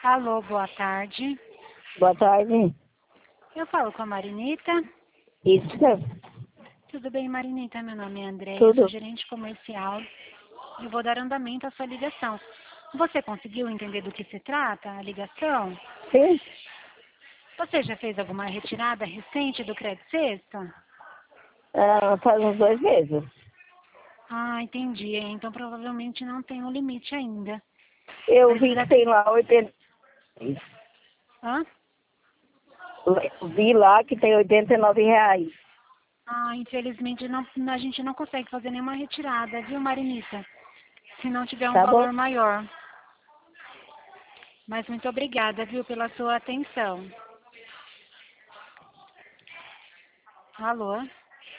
Alô, boa tarde. Boa tarde. Eu falo com a Marinita. Isso, Tudo bem, Marinita? Meu nome é André, eu sou tudo. gerente comercial e vou dar andamento à sua ligação. Você conseguiu entender do que se trata a ligação? Sim, Você já fez alguma retirada recente do Crédito Sexta? faz uns 2 meses. Ah, entendi. Então provavelmente não tem um limite ainda. Eu vi que Precisa... tem lá 80. Hã? Eu vi lá que tem R$ 89. Ah, infelizmente não, a gente não consegue fazer nenhuma retirada, viu, Marinita? Se não tiver um Tá bom? valor maior. Mas muito obrigada, viu, pela sua atenção. Alô?